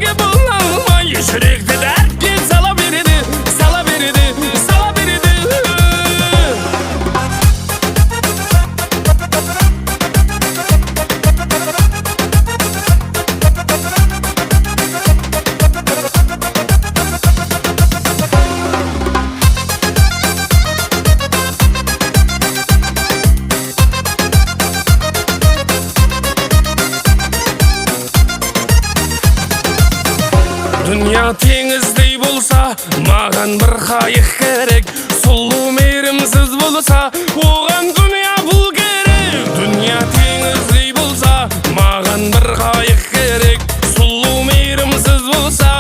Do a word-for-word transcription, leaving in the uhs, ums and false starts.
бірге бола алмай жүректі дертке сала береді, сала береді, сала береді. Дүния теңіздей болса, маған бір қайық керек. Сұлу мейірімсіз болса, оған дүния бұл керек. Дүния теңіздей болса, маған бір қайық керек. Сұлу мейірімсіз болса,